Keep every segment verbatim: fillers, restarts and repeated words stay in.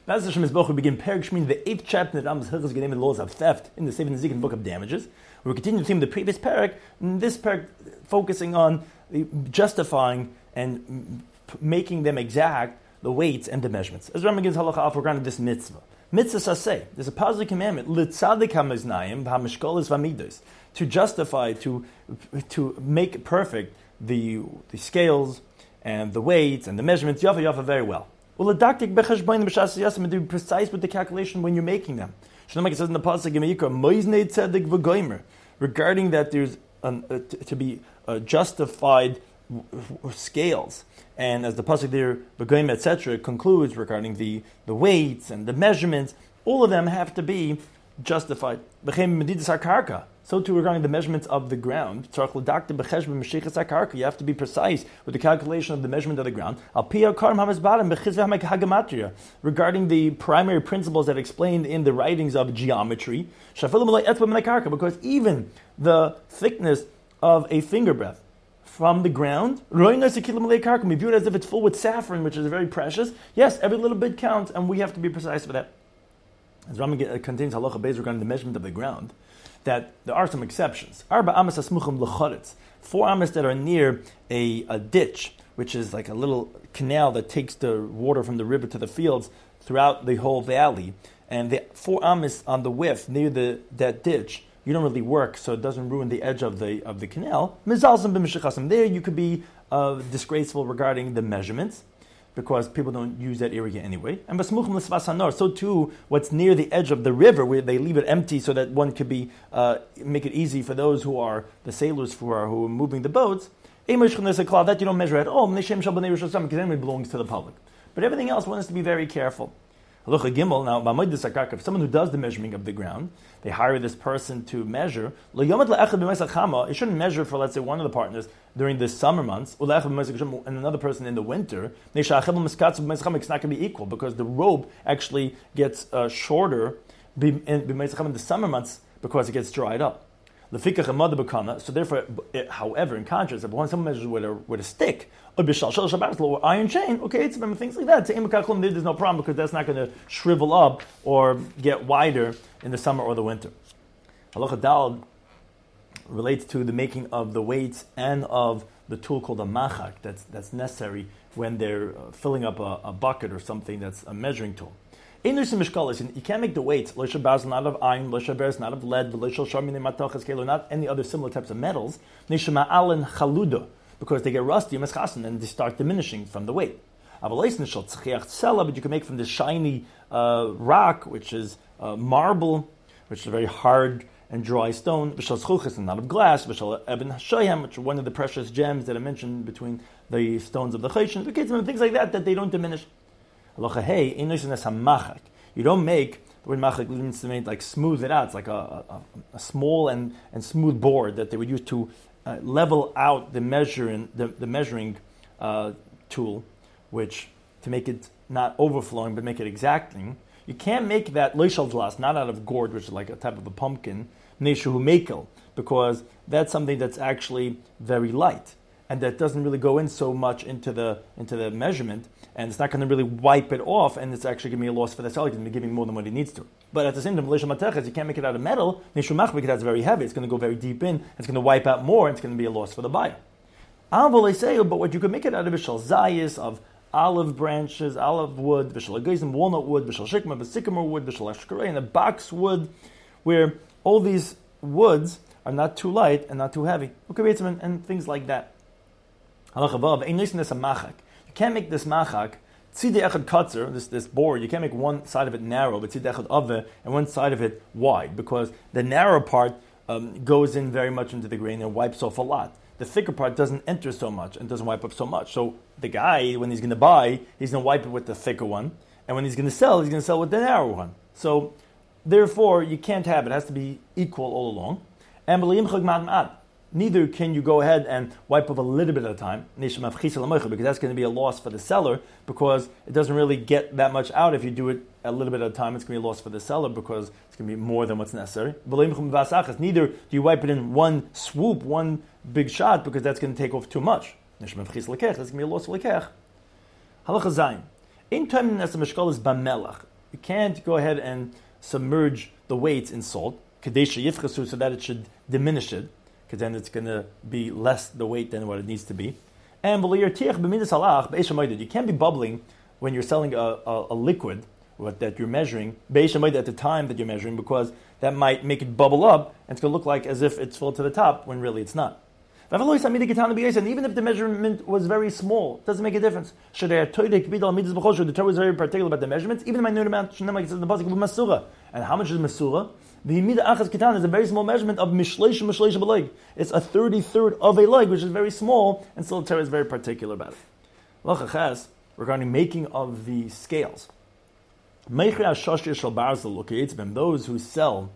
That's the Shemizboch. We begin Perek Shmini, the eighth chapter in the Rambam's Hilchos Gedim, the laws of theft in the Sefer Nezikin book of damages. We continue the theme of the previous Perek. In this Perek, focusing on justifying and making them exact the weights and the measurements. As Rambam gives halacha for granted this mitzvah. Mitzvah saseh. There's a positive commandment. L'tzadik hamaznayim v'hamishkolos v'amidos. To justify, to to make perfect the the scales and the weights and the measurements. Yafa yafa very well. Well, the doctor bechashbain b'shas yasim to be precise with the calculation when you're making them. Shlomo says in the pasuk in Yikra, moiznei tzedek v'goymer, regarding that there's an, uh, t- to be uh, justified w- w- scales, and as the pasuk there, v'goymer et cetera concludes regarding the the weights and the measurements, all of them have to be justified. B'chem medidas hakarka. So too regarding the measurements of the ground. You have to be precise with the calculation of the measurement of the ground. Regarding the primary principles that are explained in the writings of geometry. Because even the thickness of a finger breadth from the ground, we view it as if it's full with saffron, which is very precious. Yes, every little bit counts, and we have to be precise with that. As Rambam contains halacha beis regarding the measurement of the ground, that there are some exceptions. Arba amas asmuchim lechoretz. Four amas that are near a, a ditch, which is like a little canal that takes the water from the river to the fields throughout the whole valley. And the four amas on the width near the that ditch, you don't really work, so it doesn't ruin the edge of the of the canal. Mizalzim b'mishichasim. There you could be uh, disgraceful regarding the measurements, because people don't use that area anyway. And basmuchim l'svas hanor, so too, what's near the edge of the river, where they leave it empty so that one could be uh, make it easy for those who are the sailors who are who are moving the boats. That you don't measure at all, because then it belongs to the public. But everything else, one has to be very careful. Halacha Gimel, now, if someone who does the measuring of the ground, they hire this person to measure, it shouldn't measure for, let's say, one of the partners during the summer months, and another person in the winter. It's not going to be equal, because the rope actually gets uh, shorter in the summer months because it gets dried up. So therefore, it, however, in contrast, if one someone measures with a with a stick or iron chain, okay, it's things like that. There's no problem, because that's not going to shrivel up or get wider in the summer or the winter. Halacha Dal relates to the making of the weights and of the tool called a machak that's that's necessary when they're uh, filling up a, a bucket or something that's a measuring tool. You can't make the weights, not of iron, not of lead, not any other similar types of metals, because they get rusty and they start diminishing from the weight. But you can make from this shiny uh, rock, which is uh, marble, which is a very hard and dry stone, and not of glass, which are one of the precious gems that I mentioned between the stones of the Choshen, things like that, that they don't diminish. You don't make, the word machak means to make, like smooth it out. It's like a, a, a small and, and smooth board that they would use to uh, level out the measuring the, the measuring uh, tool, which to make it not overflowing but make it exacting. You can't make that loishal glass, not out of gourd, which is like a type of a pumpkin, neshu mekel, because that's something that's actually very light, and that doesn't really go in so much into the into the measurement, and it's not going to really wipe it off, and it's actually going to be a loss for the seller. It's going to be giving more than what he needs to. But at the same time, you can't make it out of metal. Because that's very heavy. It's going to go very deep in. It's going to wipe out more, and it's going to be a loss for the buyer. But what you can make it out of is zayis, of olive branches, olive wood, walnut wood, shikma, sycamore wood, and a box wood, where all these woods are not too light and not too heavy. And, and things like that. You can't make this machak, tzidei echad katzer, this this board, you can't make one side of it narrow, but tzidei echad aveh, and one side of it wide, because the narrow part um, goes in very much into the grain and wipes off a lot. The thicker part doesn't enter so much and doesn't wipe up so much. So the guy, when he's going to buy, he's going to wipe it with the thicker one, and when he's going to sell, he's going to sell with the narrow one. So therefore, you can't have it. It has to be equal all along. And neither can you go ahead and wipe up a little bit at a time, because that's going to be a loss for the seller, because it doesn't really get that much out if you do it a little bit at a time. It's going to be a loss for the seller, because it's going to be more than what's necessary. Neither do you wipe it in one swoop, one big shot, because that's going to take off too much. That's going to be a loss for lekech. Halacha zayin. In time as the mishkal is bamelach. You can't go ahead and submerge the weights in salt, so that it should diminish it, because then it's going to be less the weight than what it needs to be. And you can't be bubbling when you're selling a, a, a liquid what, that you're measuring, at the time that you're measuring, because that might make it bubble up, and it's going to look like as if it's filled to the top, when really it's not. And even if the measurement was very small, it doesn't make a difference. The Torah was very particular about the measurements, even my minute amount, like it says in the pasuk, masura. And how much is masura? The Yimida Achas Kitan is a very small measurement of Mishleish Mishleish leg. It's a thirty-third of a leg, which is very small, and still the Torah is very particular about it. Lachachas, regarding making of the scales. Those who sell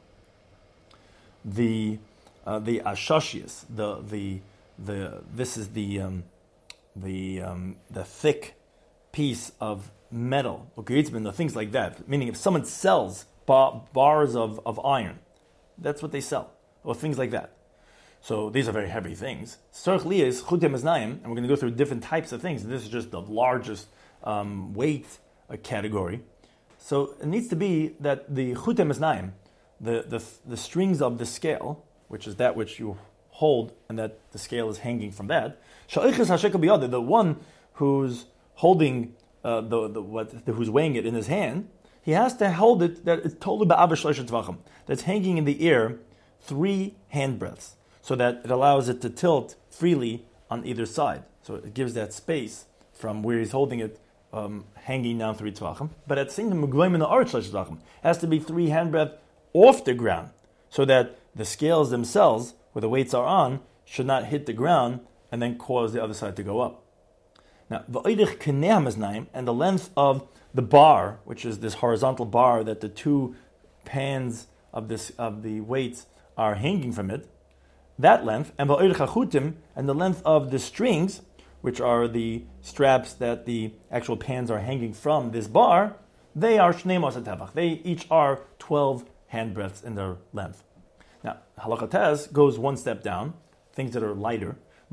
the uh, the ashashias, the the the this is the um, the um, the thick piece of metal, okay, it's been the things like that. Meaning, if someone sells bar, bars of, of iron, that's what they sell, or things like that. So these are very heavy things. Sarch liyas chutem aznayim, and we're going to go through different types of things. This is just the largest um, weight uh, category. So it needs to be that the chutem aznayim, the, the the strings of the scale, which is that which you hold, and that the scale is hanging from that. The one who's holding uh, the the what the, who's weighing it in his hand, he has to hold it that it's totally ba'av that's hanging in the air three hand breadths, so that it allows it to tilt freely on either side. So it gives that space from where he's holding it, um, hanging down three tvachim. But at the same time, it has to be three hand breadth off the ground, so that the scales themselves, where the weights are on, should not hit the ground and then cause the other side to go up. Now, and the length of the bar, which is this horizontal bar that the two pans of this of the weights are hanging from it, that length, and and the length of the strings, which are the straps that the actual pans are hanging from this bar, they are shnei mosat tefach. They each are twelve hand breadths in their length. Now, Halacha Tez goes one step down, things that are lighter.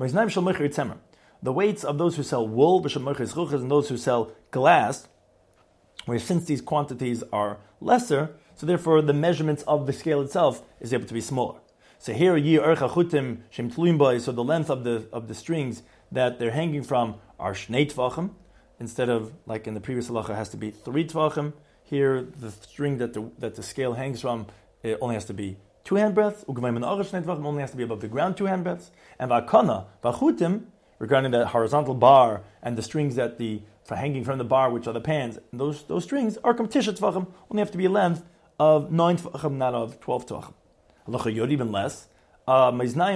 The weights of those who sell wool, and those who sell glass, where since these quantities are lesser, so therefore the measurements of the scale itself is able to be smaller. So here, so the length of the of the strings that they're hanging from are shnei tvachim, instead of, like in the previous halacha, has to be three tvachim. Here, the string that the that the scale hangs from, it only has to be two hand breadths. Only has to be above the ground two hand breadths. And vakana vachutim, regarding that horizontal bar and the strings that the for hanging from the bar, which are the pans, those those strings are competition tvachim, only have to be a length of nine tvachim, not of twelve tvachim. Halacha yod, even less. Uh,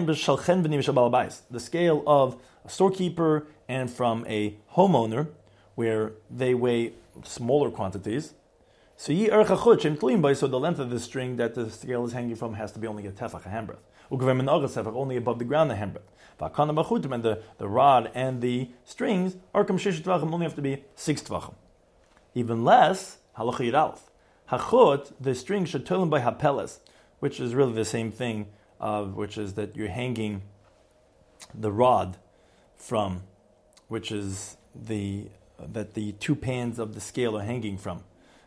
the scale of a storekeeper and from a homeowner, where they weigh smaller quantities. So ye ercha chut shem tluim by, so the length of the string that the scale is hanging from has to be only a tefach, a handbreadth. Ugavem and agas tefach, only above the ground a handbreadth. V'akana b'chutim, and the, the rod and the strings are kam shish tvachim, only have to be six tvachim. Even less, halacha yiralf. Hachut, the string should tolim by hapeles, which is really the same thing, uh, which is that you're hanging the rod from, which is the uh, that the two pans of the scale are hanging from.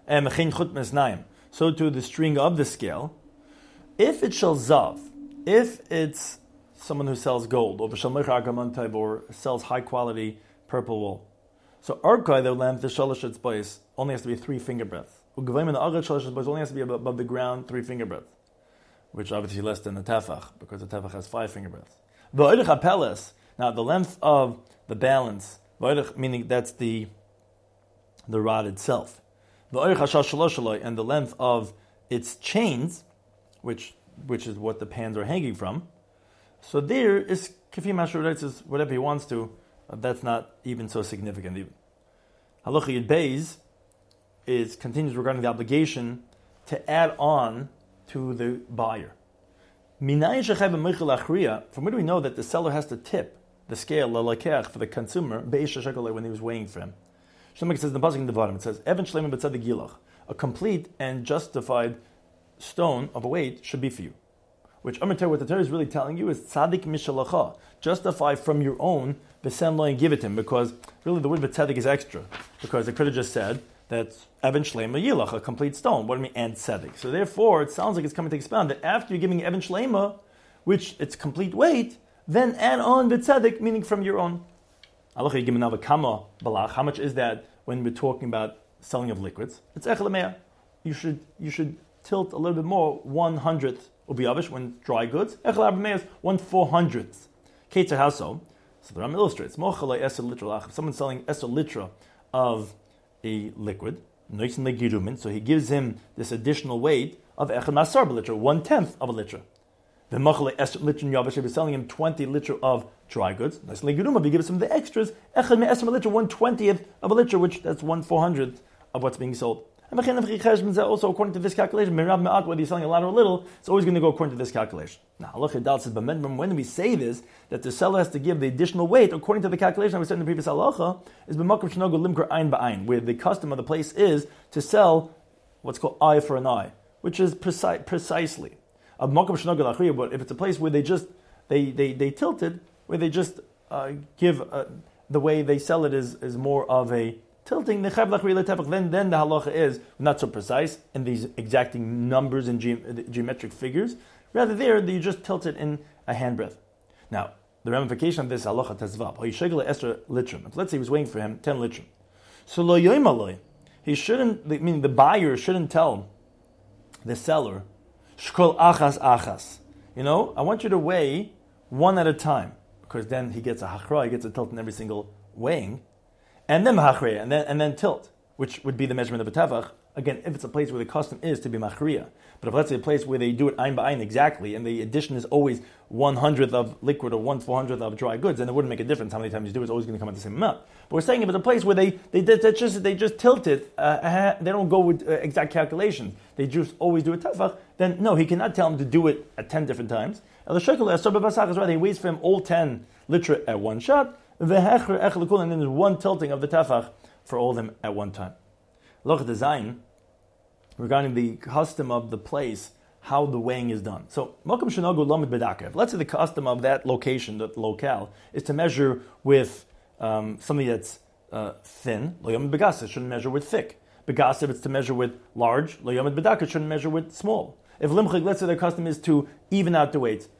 So too the string of the scale, if it shall zav, if it's someone who sells gold, or sells high quality purple wool, so arkai, the length, the shalosh etzbais, only has to be three finger breadths. Ugavim and the agad shalosh etzbais only has to be above the ground three finger breadths, which obviously less than the tefach, because the tefach has five finger breadths. Now the length of the balance, meaning that's the the rod itself. And the length of its chains, which which is what the pans are hanging from. So there is Kafi Mashur says whatever he wants to, uh, that's not even so significant even. Halacha Yud Beis is continues regarding the obligation to add on to the buyer. From where do we know that the seller has to tip the scale for the consumer when he was weighing for him? Shlomo says in the pasuk in the bottom, it says, Evan Shleimim b'tzadik gilach, a complete and justified stone of a weight should be for you. Which Amar Torah, what the Torah is really telling you is tzadik mishalacha, justify from your own, b'sem lo, and give it to him, because really the word b'tzadik is extra, because it could have just said that's Evan Shlema Yilach, a complete stone. What do I mean? And Tzedek. So therefore, it sounds like it's coming to expound that after you're giving Evan Shlema, which it's complete weight, then add on the Tzedek, meaning from your own. How much is that when we're talking about selling of liquids? It's Echel You should you should tilt a little bit more, one hundredth ubiyavish when dry goods. Echel Abraham is one four hundredth. Keter how so? So the Ram illustrates. If someone's selling eser litra of a liquid, so he gives him this additional weight of echad masar b'litra, one tenth of a litra. The machale eser litra yavish, if he's selling him twenty litra of dry goods, if he gives him the extras, echad me'eser litra, one twentieth of a litra, which that's one four hundredth of what's being sold. And also according to this calculation, whether you're selling a lot or a little, it's always going to go according to this calculation. Now, Allah says, when we say this, that the seller has to give the additional weight according to the calculation that we said in the previous halacha, is b'makom shenogu limkar ayin ba'ayin, where the custom of the place is to sell what's called eye for an eye, which is preci- precisely. But if it's a place where they just they they, they tilt it, where they just uh, give uh, the way they sell it is is more of a tilting, then, then the halacha is not so precise in these exacting numbers and ge- geometric figures. Rather there, you just tilt it in a handbreadth. Now, the ramification of this halacha tezvav. Let's say he was waiting for him ten litrim. So lo yoimaloi, he shouldn't, meaning the buyer shouldn't tell the seller, shkol achas achas. You know, I want you to weigh one at a time, because then he gets a hachra, he gets a tilt in every single weighing. And then machriya, and then and then tilt, which would be the measurement of a tefach. Again, if it's a place where the custom is to be machriya, but if let's say a place where they do it ayin ba'ayin exactly, and the addition is always one hundredth of liquid or one four hundredth of dry goods, then it wouldn't make a difference how many times you do it. It's always going to come at the same amount. But we're saying if it's a place where they they, they, they just they just tilt it, uh, they don't go with uh, exact calculations. They just always do a tefach. Then no, he cannot tell him to do it at ten different times. El shekel asar b'basach is right. He waits for him all ten litra at one shot. And then there's one tilting of the tefach for all of them at one time. Look at the design regarding the custom of the place, how the weighing is done. So, let's say the custom of that location, that locale, is to measure with um, something that's uh, thin. It shouldn't measure with thick. Begas, if it's to measure with large, it shouldn't measure with small. If limchik, let's say the custom is to even out the weights,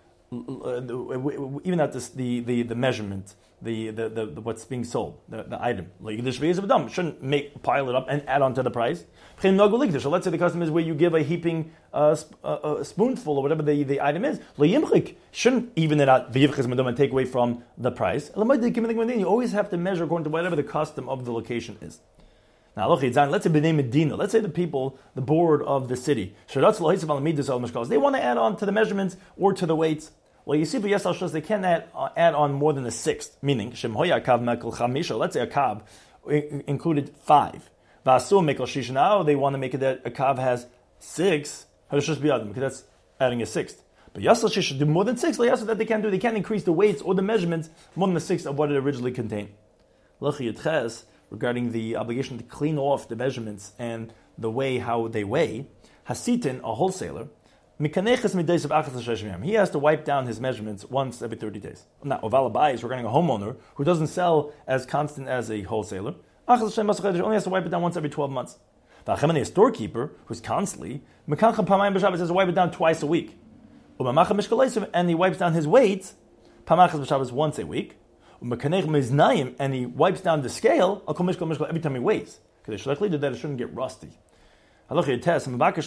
even out this, the, the, the measurement, the, the, the, the what's being sold, the, the item. Shouldn't make pile it up and add on to the price. So let's say the custom is where you give a heaping uh, sp- uh, a spoonful or whatever the, the item is. Shouldn't even it out and take away from the price. You always have to measure according to whatever the custom of the location is. Now, let's say B'nai Medina, let's say the people, the board of the city, they want to add on to the measurements or to the weights. Well, you see, but yes, they can't add, uh, add on more than a sixth, meaning, let's say a kav included five. Now they want to make it that a kav has six, because that's adding a sixth. But Yasal should do more than six, so that they can't do, they can't increase the weights or the measurements more than the sixth of what it originally contained. Regarding the obligation to clean off the measurements and the way how they weigh, Hasitin, a wholesaler, he has to wipe down his measurements once every thirty days. Now, Ovala is regarding a homeowner who doesn't sell as constant as a wholesaler, only has to wipe it down once every twelve months. A storekeeper who's constantly, has to wipe it down twice a week. And he wipes down his weights once a week. And he wipes down the scale every time he weighs. Because that it shouldn't get rusty. If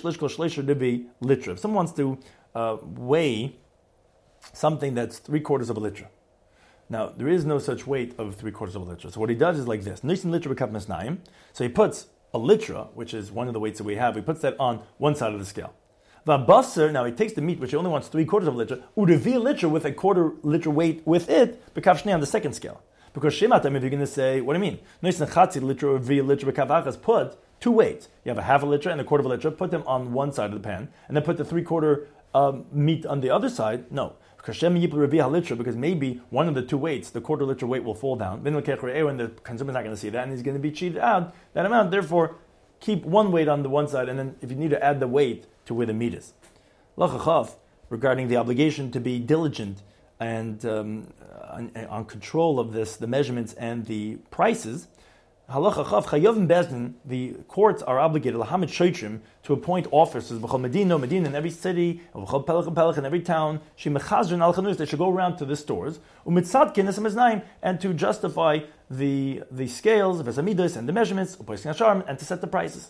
someone wants to uh, weigh something that's three quarters of a litra. Now, there is no such weight of three quarters of a litra. So what he does is like this. So he puts a litra, which is one of the weights that we have, he puts that on one side of the scale. Now he takes the meat, which he only wants three quarters of a litra, udevi litra with a quarter litra weight with it, on the second scale. Because shematam, if you're going to say, what do you mean? Put two weights. You have a half a litra and a quarter of a litra, put them on one side of the pan, and then put the three quarter um, meat on the other side. No. Because maybe one of the two weights, the quarter litra weight, will fall down. Then the consumer's not going to see that, and he's going to be cheated out that amount. Therefore, keep one weight on the one side, and then if you need to add the weight to where the meat is. Lachachav, regarding the obligation to be diligent and um, on, on control of this, the measurements and the prices, Halacha Chav Chayavim Bezdin, the courts are obligated Lahamid Shoitrim to appoint officers B'chol Medina, Medina in every city, B'chol Pelech and Pelech in every town. She Mechazrin Al Chanus, they should go around to the stores, Umitzadkin Esam Eznaim, and to justify the the scales, Vesamidas, and the measurements, and to set the prices.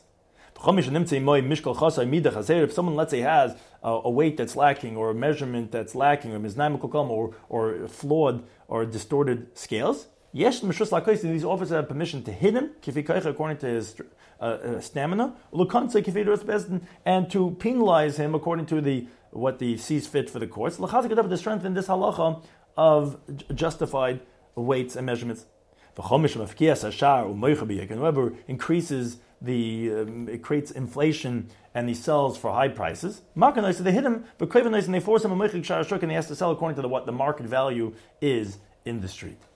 If someone, let's say, has a, a weight that's lacking, or a measurement that's lacking, or or or flawed or distorted scales, yes, these officers have permission to hit him according to his uh, uh, stamina, and to penalize him according to the what the sees fit for the courts. To strengthen this halacha of justified weights and measurements. Whoever increases the um, it creates inflation and he sells for high prices. Makanais, so they hit him, but and they force him a and he has to sell according to the, what the market value is in the street.